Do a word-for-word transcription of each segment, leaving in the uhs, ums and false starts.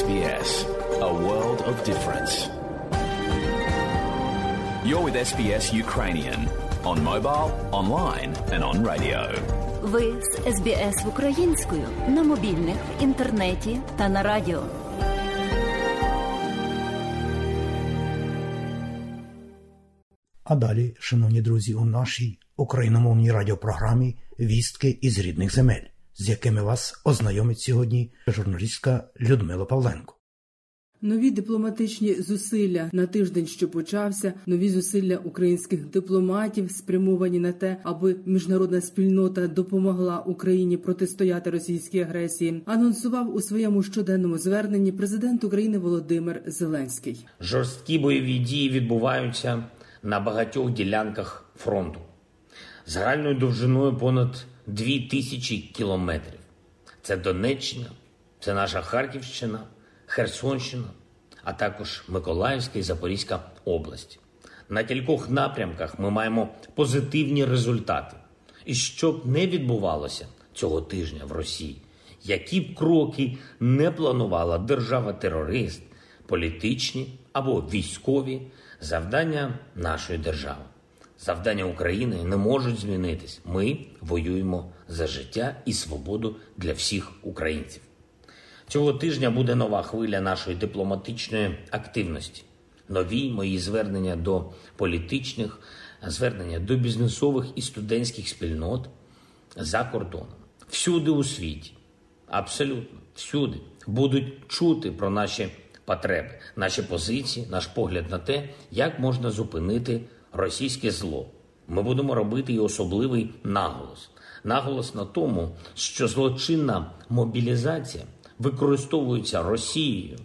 Ес Бі Ес. A world of difference. You're with Ес Бі Ес Ukrainian on mobile, online and on radio. Ви з Ес Бі Ес українською на мобільних, в інтернеті та на радіо. А далі, шановні друзі, у нашій україномовній радіопрограмі «Вістки із рідних земель», з якими вас ознайомить сьогодні журналістка Людмила Павленко. Нові дипломатичні зусилля на тиждень, що почався, нові зусилля українських дипломатів спрямовані на те, аби міжнародна спільнота допомогла Україні протистояти російській агресії, анонсував у своєму щоденному зверненні президент України Володимир Зеленський. Жорсткі бойові дії відбуваються на багатьох ділянках фронту. Загальною довжиною понад дві тисячі кілометрів. Це Донеччина, це наша Харківщина, Херсонщина, а також Миколаївська і Запорізька області. На кількох напрямках ми маємо позитивні результати. І що б не відбувалося цього тижня в Росії, які б кроки не планувала держава-терорист, політичні або військові, завдання нашої держави, завдання України не можуть змінитись. Ми воюємо за життя і свободу для всіх українців. Цього тижня буде нова хвиля нашої дипломатичної активності. Нові мої звернення до політичних, звернення до бізнесових і студентських спільнот за кордоном. Всюди у світі, абсолютно всюди, будуть чути про наші потреби, наші позиції, наш погляд на те, як можна зупинити російське зло. Ми будемо робити і особливий наголос. Наголос на тому, що злочинна мобілізація використовується Росією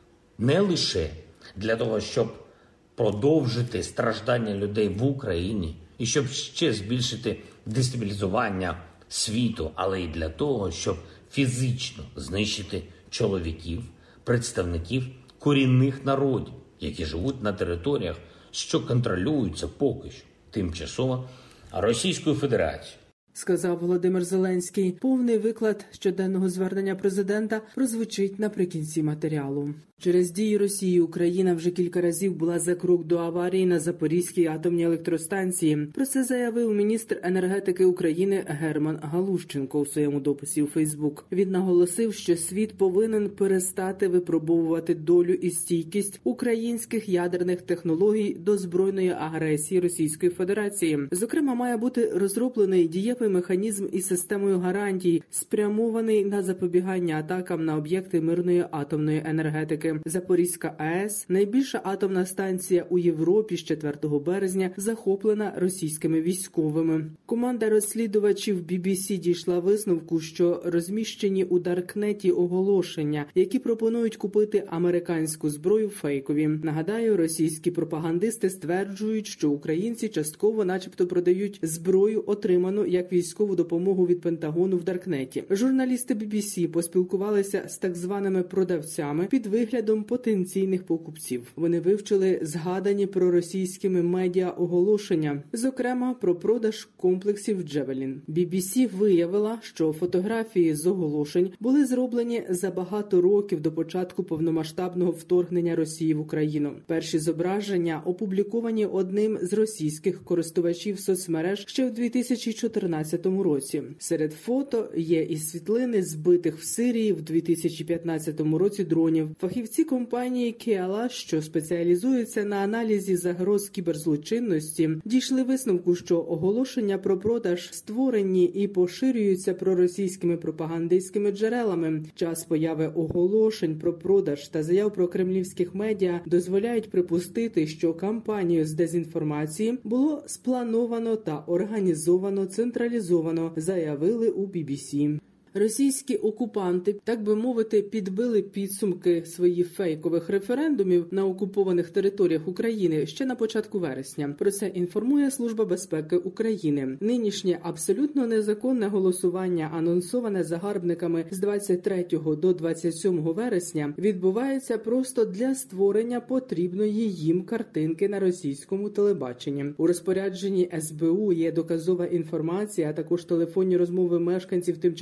не лише для того, щоб продовжити страждання людей в Україні і щоб ще збільшити дестабілізування світу, але й для того, щоб фізично знищити чоловіків, представників корінних народів, які живуть на територіях, що контролюються поки що тимчасово Російською Федерацією. Сказав Володимир Зеленський. Повний виклад щоденного звернення президента прозвучить наприкінці матеріалу. Через дії Росії Україна вже кілька разів була за крок до аварії на Запорізькій атомній електростанції. Про це заявив міністр енергетики України Герман Галущенко у своєму дописі у Фейсбук. Він наголосив, що світ повинен перестати випробовувати долю і стійкість українських ядерних технологій до збройної агресії Російської Федерації. Зокрема, має бути розроблений дієвий механізм із системою гарантій, спрямований на запобігання атакам на об'єкти мирної атомної енергетики. Запорізька АЕС, найбільша атомна станція у Європі, з четвертого березня захоплена російськими військовими. Команда розслідувачів бі бі сі дійшла висновку, що розміщені у Даркнеті оголошення, які пропонують купити американську зброю, фейкові. Нагадаю, російські пропагандисти стверджують, що українці частково начебто продають зброю, отриману як військову допомогу від Пентагону в Даркнеті. Журналісти бі бі сі поспілкувалися з так званими продавцями під виглядом потенційних покупців. Вони вивчили згадані проросійськими медіа оголошення, зокрема про продаж комплексів «Джевелін». бі бі сі виявила, що фотографії з оголошень були зроблені за багато років до початку повномасштабного вторгнення Росії в Україну. Перші зображення опубліковані одним з російських користувачів соцмереж ще в дві тисячі чотирнадцятому році. Серед фото є і світлини збитих в Сирії в дві тисячі п'ятнадцятому році дронів. Фахівці компанії Кіала, що спеціалізується на аналізі загроз кіберзлочинності, дійшли висновку, що оголошення про продаж створені і поширюються проросійськими пропагандистськими джерелами. Час появи оголошень про продаж та заяв про кремлівських медіа дозволяють припустити, що кампанію з дезінформації було сплановано та організовано централізовано, заявили у бі бі сі. Російські окупанти, так би мовити, підбили підсумки своїх фейкових референдумів на окупованих територіях України ще на початку вересня. Про це інформує Служба безпеки України. Нинішнє абсолютно незаконне голосування, анонсоване загарбниками з двадцять третього до двадцять сьомого вересня, відбувається просто для створення потрібної їм картинки на російському телебаченні. У розпорядженні ес бе у є доказова інформація, а також телефонні розмови мешканців тимчасово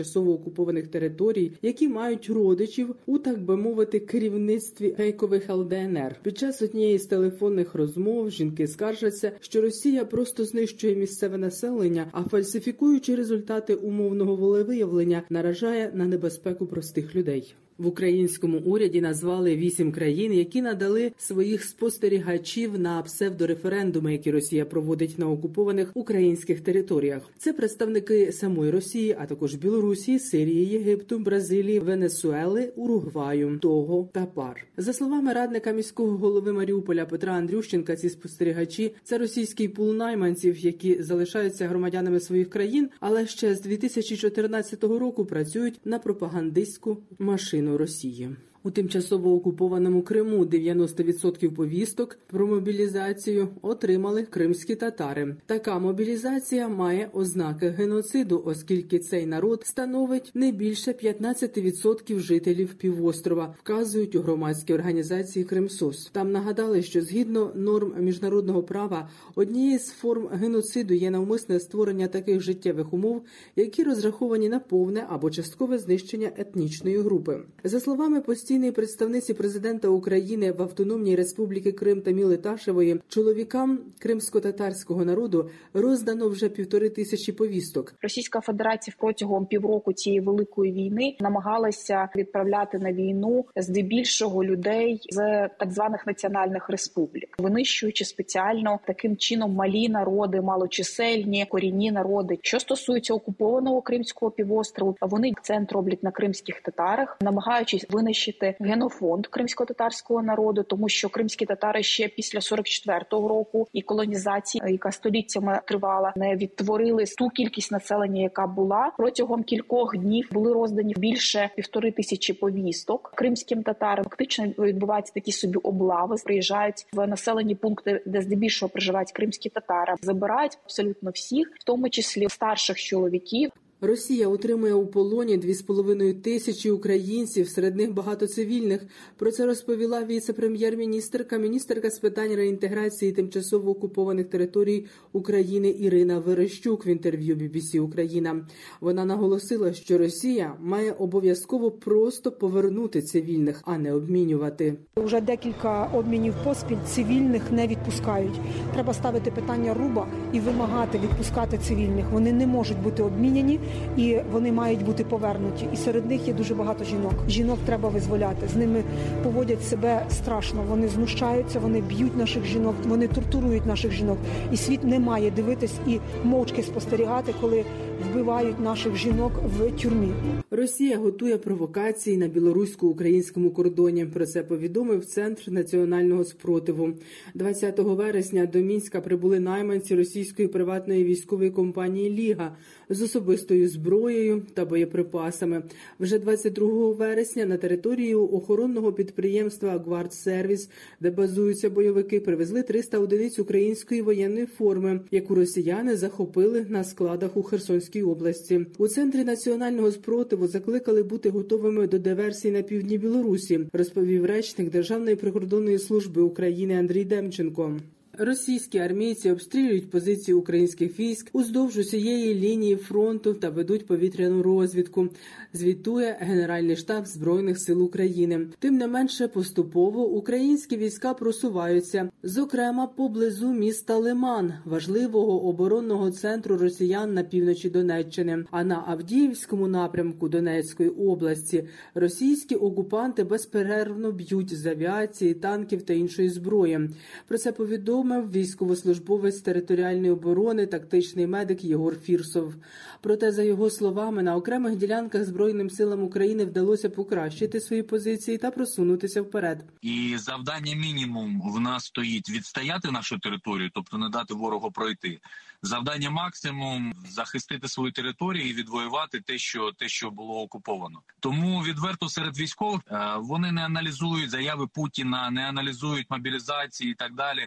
окупованих територій, які мають родичів у, так би мовити, керівництві фейкових ел де ен ер. Під час однієї з телефонних розмов жінки скаржаться, що Росія просто знищує місцеве населення, а фальсифікуючи результати умовного волевиявлення, наражає на небезпеку простих людей. В українському уряді назвали вісім країн, які надали своїх спостерігачів на псевдореферендуми, які Росія проводить на окупованих українських територіях. Це представники самої Росії, а також Білорусі, Сирії, Єгипту, Бразилії, Венесуели, Уругваю, Того та ПАР. За словами радника міського голови Маріуполя Петра Андрющенка, ці спостерігачі – це російський пул найманців, які залишаються громадянами своїх країн, але ще з дві тисячі чотирнадцятого року працюють на пропагандистську машину Росії. У тимчасово окупованому Криму дев'яносто відсотків повісток про мобілізацію отримали кримські татари. Така мобілізація має ознаки геноциду, оскільки цей народ становить не більше п'ятнадцять відсотків жителів півострова, вказують у громадській організації «Кримсос». Там нагадали, що згідно норм міжнародного права, однією з форм геноциду є навмисне створення таких життєвих умов, які розраховані на повне або часткове знищення етнічної групи. За словами постійної представниці президента України в Автономній Республіці Крим Таміли Ташевої, чоловікам кримсько-татарського народу роздано вже півтори тисячі повісток. Російська Федерація протягом півроку цієї великої війни намагалася відправляти на війну здебільшого людей з так званих національних республік, винищуючи спеціально таким чином малі народи, малочисельні, корінні народи. Що стосується окупованого Кримського півострову, вони акцент роблять на кримських татарах, намагаючись винищити генофонд кримсько-татарського народу, тому що кримські татари ще після сорок четвертого року і колонізації, яка століттями тривала, не відтворили ту кількість населення, яка була. Протягом кількох днів були роздані більше півтори тисячі повісток кримським татарам. Фактично відбуваються такі собі облави, приїжджають в населені пункти, де здебільшого проживають кримські татари, забирають абсолютно всіх, в тому числі старших чоловіків. Росія утримує у полоні дві з половиною тисячі українців, серед них багато цивільних. Про це розповіла віце-прем'єр-міністерка, міністерка з питань реінтеграції тимчасово окупованих територій України Ірина Верещук в інтерв'ю бі бі сі Україна. Вона наголосила, що Росія має обов'язково просто повернути цивільних, а не обмінювати. Уже декілька обмінів поспіль цивільних не відпускають. Треба ставити питання руба і вимагати відпускати цивільних. Вони не можуть бути обміняні. І вони мають бути повернуті. І серед них є дуже багато жінок. Жінок треба визволяти. З ними поводять себе страшно. Вони знущаються, вони б'ють наших жінок, вони тортурують наших жінок. І світ не має дивитись і мовчки спостерігати, коли вбивають наших жінок в тюрмі. Росія готує провокації на білорусько-українському кордоні. Про це повідомив Центр національного спротиву. двадцятого вересня до Мінська прибули найманці російської приватної військової компанії «Ліга» з особистою зброєю та боєприпасами. Вже двадцять другого вересня на територію охоронного підприємства «Гвардсервіс», де базуються бойовики, привезли триста одиниць української воєнної форми, яку росіяни захопили на складах у Херсонській області. У Центрі національного спротиву закликали бути готовими до диверсій на півдні Білорусі, розповів речник Державної прикордонної служби України Андрій Демченко. Російські армійці обстрілюють позиції українських військ уздовж усієї лінії фронту та ведуть повітряну розвідку, звітує Генеральний штаб Збройних сил України. Тим не менше, поступово українські війська просуваються, зокрема поблизу міста Лиман, важливого оборонного центру росіян на півночі Донеччини. А на Авдіївському напрямку Донецької області російські окупанти безперервно б'ють з авіації, танків та іншої зброї. Про це повідомив військовослужбовець територіальної оборони, тактичний медик Єгор Фірсов. Проте, за його словами, на окремих ділянках Збройним силам України вдалося покращити свої позиції та просунутися вперед. І завдання мінімум в нас стоїть відстояти нашу територію, тобто не дати ворогу пройти. Завдання максимум – захистити свою територію і відвоювати те, що, те, що було окуповано. Тому відверто серед військових вони не аналізують заяви Путіна, не аналізують мобілізації і так далі. Для нас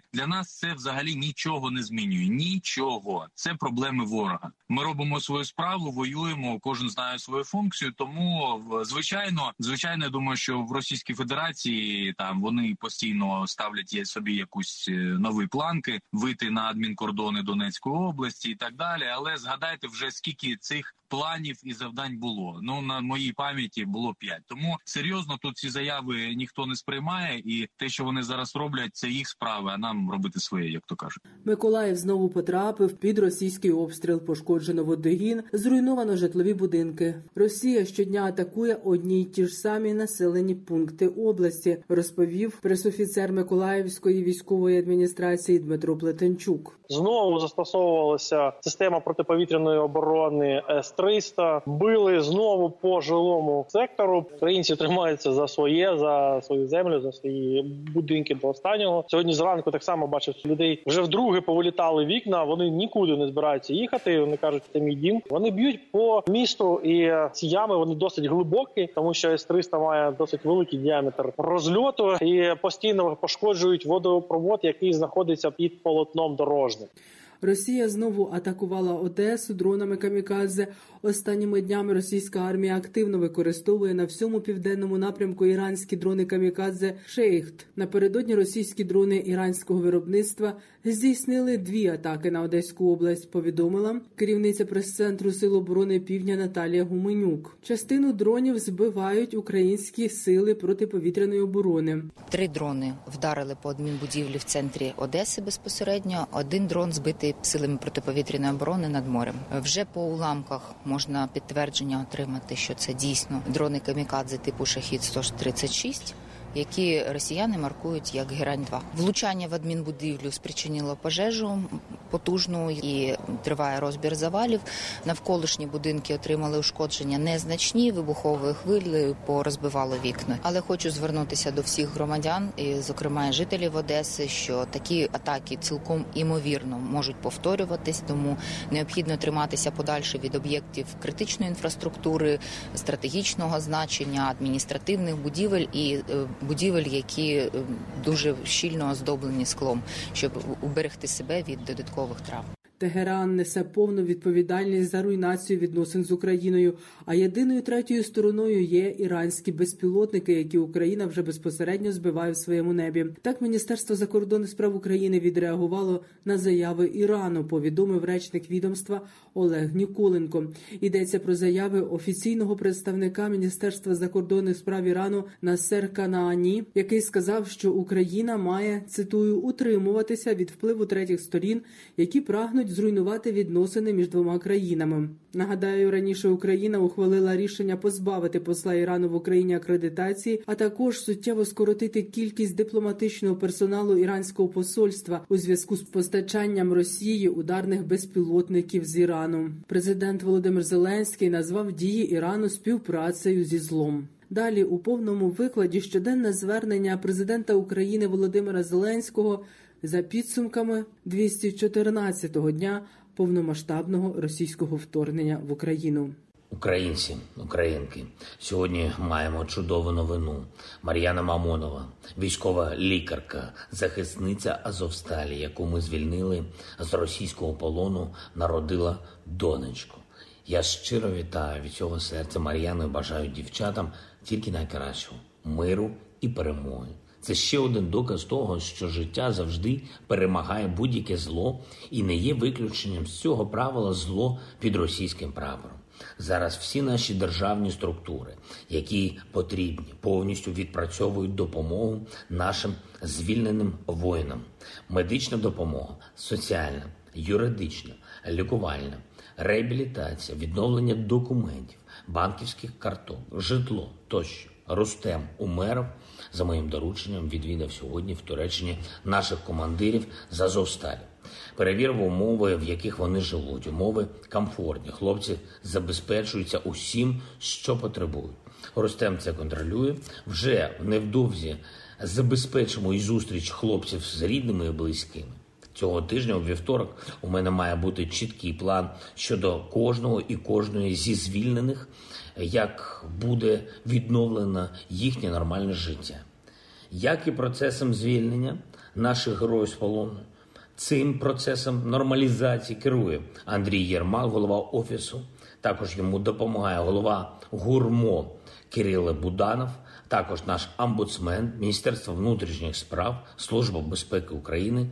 нас це взагалі нічого не змінює. Нічого. Це проблеми ворога. Ми робимо свою справу, воюємо, кожен знає свою функцію. Тому, звичайно, звичайно, я думаю, що в Російській Федерації там вони постійно ставлять собі якусь нові планки, вийти на адмінкордони Донецької області і так далі. Але згадайте вже, скільки цих планів і завдань було. Ну, на моїй пам'яті було п'ять. Тому серйозно тут ці заяви ніхто не сприймає, і те, що вони зараз роблять, це їх справи, а нам робити своє, як то кажуть. Миколаїв знову потрапив під російський обстріл. Пошкоджено водогін, зруйновано житлові будинки. Росія щодня атакує одні й ті ж самі населені пункти області, розповів пресофіцер Миколаївської військової адміністрації Дмитро Плетенчук. Знову застосовувалася система протиповітряної оборони С триста. Били знову по жилому сектору. Українці тримаються за своє, за свою землю, за свої будинки до останнього. Сьогодні зранку так само бачив, що людей вже вдруге повилітали вікна. Вони нікуди не збираються їхати. Вони кажуть, це мій дім. Вони б'ють по місту, і ці ями вони досить глибокі, тому що С триста має досить великий діаметр розльоту і постійно пошкоджують водопровод, який знаходиться під полотном дорожнім. Росія знову атакувала Одесу дронами камікадзе. Останніми днями російська армія активно використовує на всьому південному напрямку іранські дрони камікадзе «Шейхт». Напередодні російські дрони іранського виробництва здійснили дві атаки на Одеську область, повідомила керівниця прес-центру Сил оборони Півдня Наталія Гуменюк. Частину дронів збивають українські сили протиповітряної оборони. Три дрони вдарили по адмінбудівлі в центрі Одеси безпосередньо. Один дрон збитий силами протиповітряної оборони над морем. Вже по уламках можна підтвердження отримати, що це дійсно дрони камікадзе типу «Шахід сто тридцять шість», які росіяни маркують як «Герань два». Влучання в адмінбудівлю спричинило пожежу потужну і триває розбір завалів. Навколишні будинки отримали ушкодження незначні, вибуховою хвилею порозбивало вікна. Але хочу звернутися до всіх громадян, і, зокрема, і жителів Одеси, що такі атаки цілком імовірно можуть повторюватись, тому необхідно триматися подальше від об'єктів критичної інфраструктури, стратегічного значення, адміністративних будівель і будівель, які дуже щільно оздоблені склом, щоб уберегти себе від додаткових травм. Тегеран несе повну відповідальність за руйнацію відносин з Україною, а єдиною третьою стороною є іранські безпілотники, які Україна вже безпосередньо збиває в своєму небі. Так Міністерство закордонних справ України відреагувало на заяви Ірану, повідомив речник відомства Олег Ніколенко. Йдеться про заяви офіційного представника Міністерства закордонних справ Ірану Насер Канаані, який сказав, що Україна має, цитую, утримуватися від впливу третіх сторін, які прагнуть зруйнувати відносини між двома країнами. Нагадаю, раніше Україна ухвалила рішення позбавити посла Ірану в Україні акредитації, а також суттєво скоротити кількість дипломатичного персоналу іранського посольства у зв'язку з постачанням Росії ударних безпілотників з Ірану. Президент Володимир Зеленський назвав дії Ірану співпрацею зі злом. Далі у повному викладі щоденне звернення президента України Володимира Зеленського за підсумками двісті чотирнадцятого дня повномасштабного російського вторгнення в Україну. Українці, українки, сьогодні маємо чудову новину. Мар'яна Мамонова, військова лікарка, захисниця Азовсталі, яку ми звільнили з російського полону, народила донечку. Я щиро вітаю від цього серця Мар'яну і бажаю дівчатам тільки найкращого – миру і перемоги. Це ще один доказ того, що життя завжди перемагає будь-яке зло і не є виключенням з цього правила зло під російським прапором. Зараз всі наші державні структури, які потрібні, повністю відпрацьовують допомогу нашим звільненим воїнам. Медична допомога, соціальна, юридична, лікувальна, реабілітація, відновлення документів, банківських карток, житло тощо. Рустем Умеров за моїм дорученням відвідав сьогодні в Туреччині наших командирів з Азовсталі. Перевірив умови, в яких вони живуть. Умови комфортні. Хлопці забезпечуються усім, що потребують. Рустем це контролює. Вже невдовзі забезпечимо і зустріч хлопців з рідними і близькими. Цього тижня у вівторок у мене має бути чіткий план щодо кожного і кожної зі звільнених, як буде відновлено їхнє нормальне життя. Як і процесом звільнення наших героїв з полону, Цим процесом нормалізації керує Андрій Єрмак, голова Офісу. Також йому допомагає голова ГУРМО Кирило Буданов, також наш омбудсмен, Міністерство внутрішніх справ, Служба безпеки України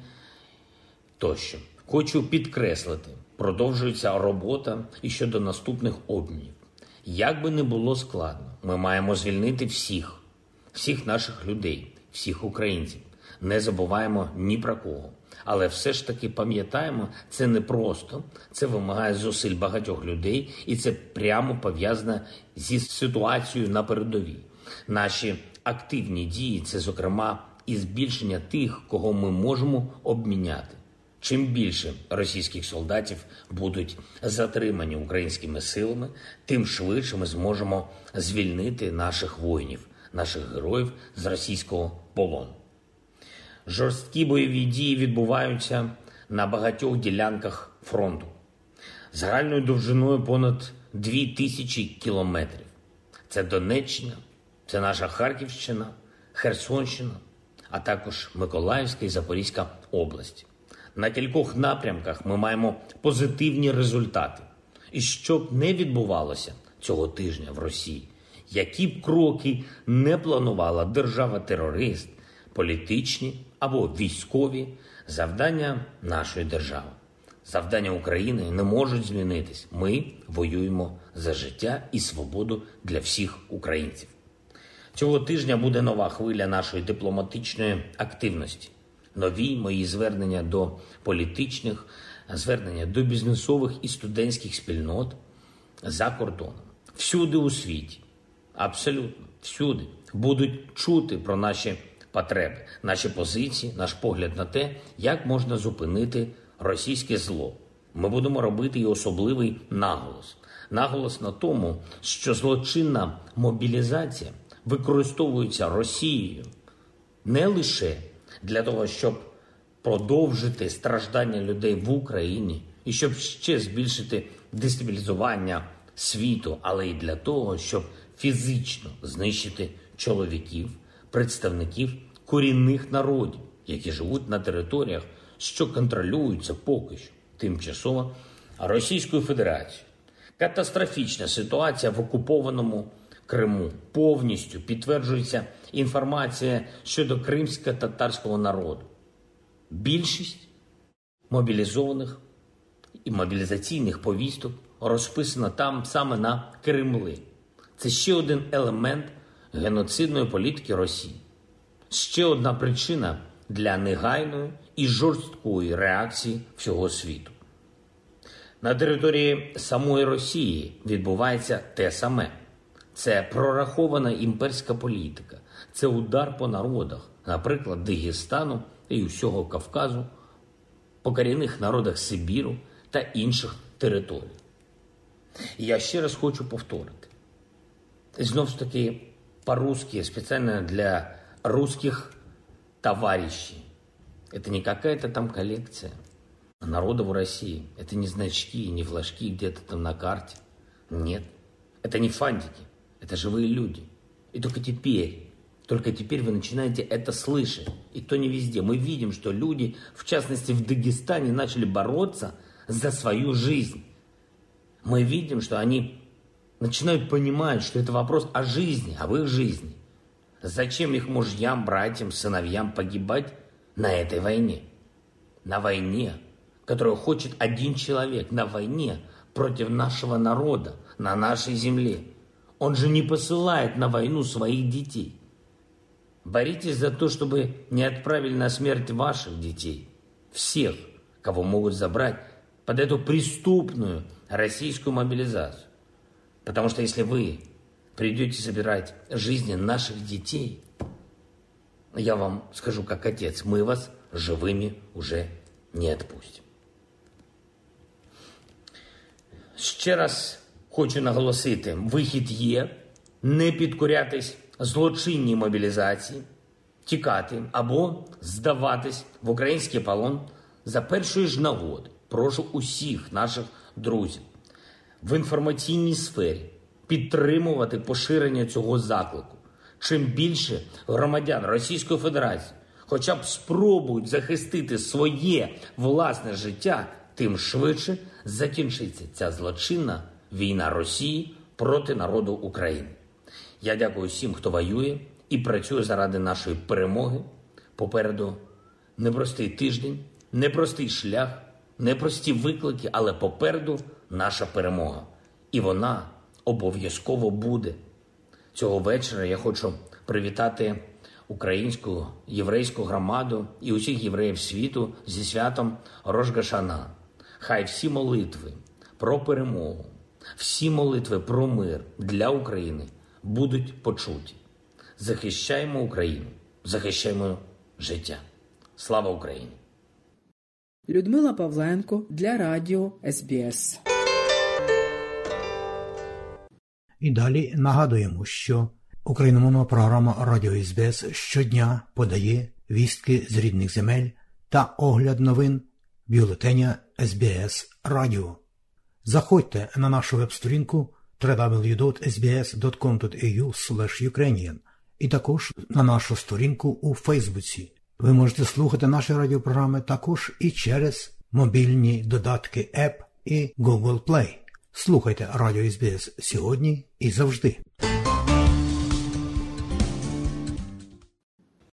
тощо. Хочу підкреслити, продовжується робота і щодо наступних обмінів. Як би не було складно, ми маємо звільнити всіх, всіх наших людей, всіх українців. Не забуваємо ні про кого. Але все ж таки пам'ятаємо, це не просто, це вимагає зусиль багатьох людей, і це прямо пов'язано зі ситуацією на передовій. Наші активні дії – це, зокрема, і збільшення тих, кого ми можемо обміняти. Чим більше російських солдатів будуть затримані українськими силами, тим швидше ми зможемо звільнити наших воїнів, наших героїв з російського полону. Жорсткі бойові дії відбуваються на багатьох ділянках фронту. Загальною довжиною понад дві тисячі кілометрів. Це Донеччина, це наша Харківщина, Херсонщина, а також Миколаївська і Запорізька області. На кількох напрямках ми маємо позитивні результати. І що б не відбувалося цього тижня в Росії, які б кроки не планувала держава-терорист, політичні або військові, завдання нашої держави, завдання України не можуть змінитись. Ми воюємо за життя і свободу для всіх українців. Цього тижня буде нова хвиля нашої дипломатичної активності. Нові мої звернення до політичних, звернення до бізнесових і студентських спільнот за кордоном. Всюди у світі, абсолютно всюди, будуть чути про наші потреби, наші позиції, наш погляд на те, як можна зупинити російське зло. Ми будемо робити і особливий наголос. Наголос на тому, що злочинна мобілізація використовується Росією не лише для того, щоб продовжити страждання людей в Україні і щоб ще збільшити дестабілізування світу, але й для того, щоб фізично знищити чоловіків, представників корінних народів, які живуть на територіях, що контролюються поки що тимчасово Російською Федерацією. Катастрофічна ситуація в окупованому Криму. Повністю підтверджується інформація щодо кримсько-татарського народу. Більшість мобілізованих і мобілізаційних повісток розписана там саме на Кремлі. Це ще один елемент геноцидної політики Росії. Ще одна причина для негайної і жорсткої реакції всього світу. На території самої Росії відбувається те саме. Це прорахована імперська політика. Це удар по народах, наприклад, Дагестану і усього Кавказу, по корінних народах Сибіру та інших територій. І я ще раз хочу повторити. Знову ж таки, по-русски, специально для русских товарищей. Это не какая-то там коллекция народов в России. Это не значки, не флажки где-то там на карте. Нет. Это не фантики. Это живые люди. И только теперь, только теперь вы начинаете это слышать. И то не везде. Мы видим, что люди, в частности в Дагестане, начали бороться за свою жизнь. Мы видим, что они начинают понимать, что это вопрос о жизни, об их жизни. Зачем их мужьям, братьям, сыновьям погибать на этой войне? На войне, которую хочет один человек. На войне против нашего народа, на нашей земле. Он же не посылает на войну своих детей. Боритесь за то, чтобы не отправили на смерть ваших детей. Всех, кого могут забрать под эту преступную российскую мобилизацию. Потому что если вы придете собирать жизни наших детей, я вам скажу как отец, мы вас живыми уже не отпустим. Ще раз хочу наголосити, вихід є, не підкорятись злочинній мобілізації, тікати або здаватись в український полон за першої ж нагоди. Прошу усіх наших друзів в інформаційній сфері підтримувати поширення цього заклику. Чим більше громадян Російської Федерації, хоча б спробують захистити своє власне життя, тим швидше закінчиться ця злочинна війна Росії проти народу України. Я дякую всім, хто воює і працює заради нашої перемоги. Попереду непростий тиждень, непростий шлях, непрості виклики, але попереду наша перемога. І вона обов'язково буде. Цього вечора я хочу привітати українську єврейську громаду і усіх євреїв світу зі святом Рош га-Шана. Хай всі молитви про перемогу, всі молитви про мир для України будуть почуті. Захищаємо Україну, захищаємо життя. Слава Україні! Людмила Павленко для радіо ес бі ес. І далі нагадуємо, що україномовна програма Радіо ес бі ес щодня подає вістки з рідних земель та огляд новин бюлетеня ес бі ес Радіо. Заходьте на нашу веб-сторінку дабл ю дабл ю дабл ю крапка ес бі ес крапка ком крапка ей ю слеш юкрейніан і також на нашу сторінку у Фейсбуці. Ви можете слухати наші радіопрограми також і через мобільні додатки App і Google Play. Слухайте Радіо ес бі ес сьогодні і завжди.